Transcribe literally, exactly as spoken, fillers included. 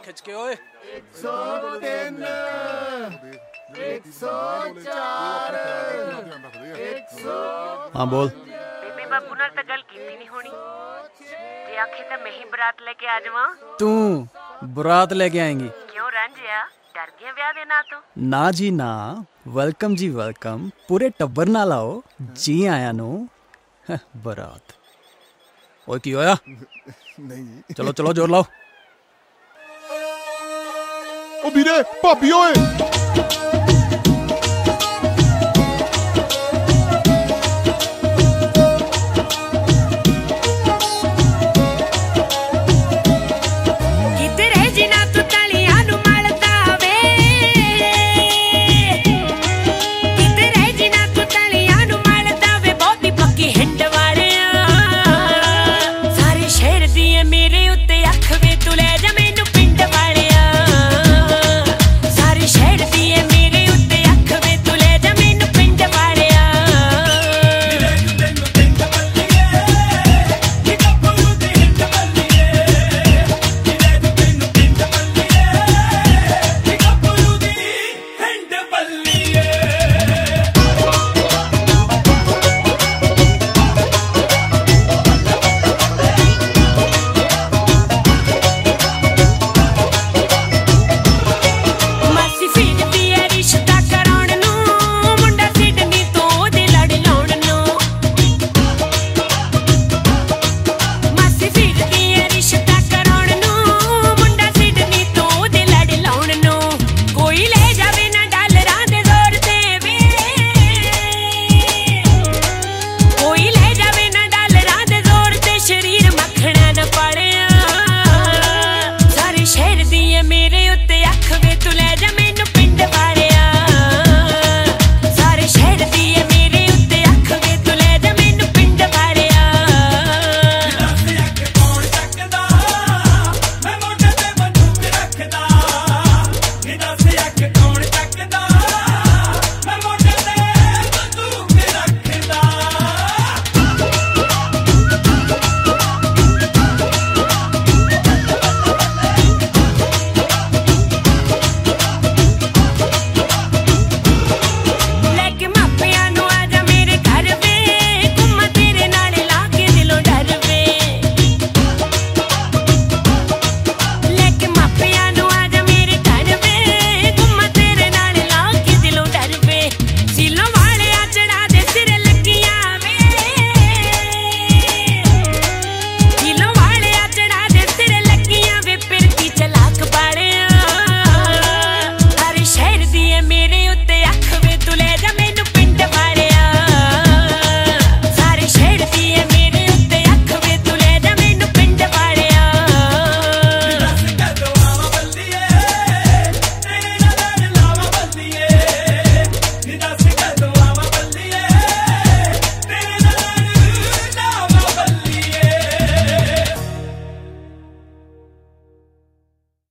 खिंच के ओए। एक सौ तीन, एक सौ चार, एक सौ। हाँ बोल। बेबे बाबू नाल तां गल कीती नहीं होनी, जे आखे तां मैं ही बरात लेके आ जावां। तू बरात लेके आएंगी? क्यों रांझिया, डर गया ब्याह दे ना तो? ना जी ना, वेलकम जी वेलकम, पूरे टब्बर नाल आओ जी आया नो। बरात ओए की होया? नहीं जी। चलो चलो जोर लाओ। ओ वीरे भाभी ओए।